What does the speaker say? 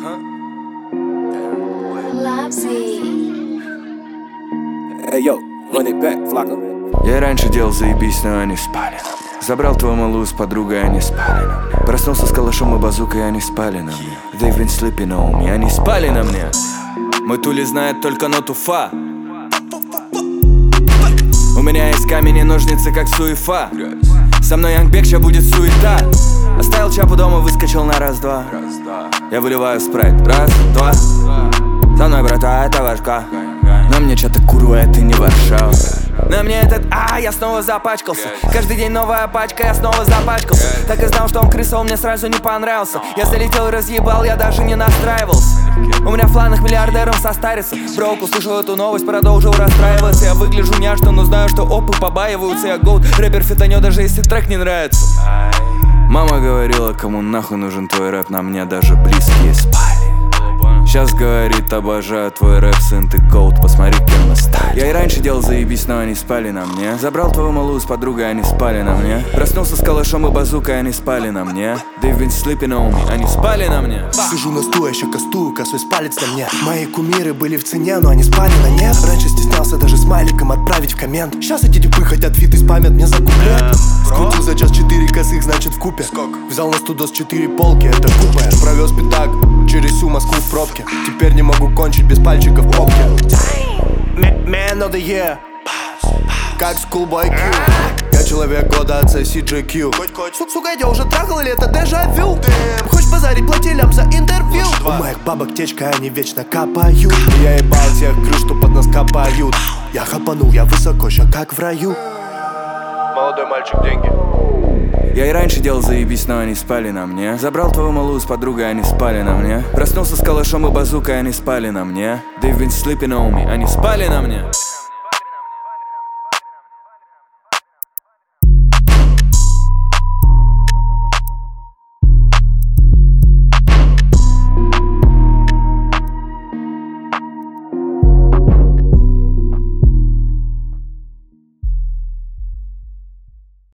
Эй, йоу, run it back, Flocka. Я раньше делал заебись, но они спали на мне. Забрал твою малую с подругой, они спали на мне. Проснулся с калашом и базукой, они спали на мне. They've been sleeping on me, они спали на мне. Мой Тули знает только ноту фа. У меня есть камень и ножницы, как суефа. Со мной Янгбек, ща будет суета. Оставил чапу дома, выскочил на раз-два. Я выливаю спрайт, раз-два. Со мной, брата, это важка. На мне что-то курва, это не Варшава. На мне этот, я снова запачкался. Каждый день новая пачка, я снова запачкался. Так и знал, что он крыса, он мне сразу не понравился. Я залетел и разъебал, я даже не настраивался. У меня в планах миллиардером состариться. Броук услышал эту новость, продолжил расстраиваться. Я выгляжу няшно, но знаю, что опы побаиваются. Я голд, рэпер фитанет, даже если трек не нравится. Мама говорила, кому нахуй нужен твой рэп, на мне даже близкие спали. Сейчас говорит, обожаю твой рэп, сын, ты голд, посмотри, кем мы стали. Я и раньше делал заебись, но они спали на мне. Забрал твою малую с подругой, они спали на мне. Проснулся с калашом и базукой, они спали на мне. They've been sleeping on me, они спали на мне. Сижу на стуле, еще кастую, косой палец на мне. Мои кумиры были в цене, но они спали на нет. Раньше стеснялся даже смайликом отправить в коммент. Сейчас эти типы хотят твиты спамят мне за куплет. Скрутил за час 4 косых, значит в купе. Взял на студос 4 полки, это купе. Провез пятак через всю Москву в пробке. Теперь не могу кончить без пальчиков в попке. Man of the year, как Schoolboy Q. Я человек года от CJQ. Сука, я уже трахал или это дежавю? Хочешь базарить, плати лям за интервью. У моих бабок течка, они вечно капают. Я ебал тех крыш, что под нас капают. Я хапанул, я высоко, ща как в раю. Молодой мальчик, деньги. Я и раньше делал заебись, но они спали на мне. Забрал твою малую с подругой, они спали на мне. Проснулся с калашом и базукой, они спали на мне. They've been sleeping on me, они спали на мне.